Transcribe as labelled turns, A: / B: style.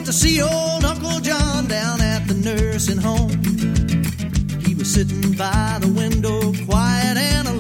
A: to see old Uncle John down at the nursing home. He was sitting by the window, quiet and alone.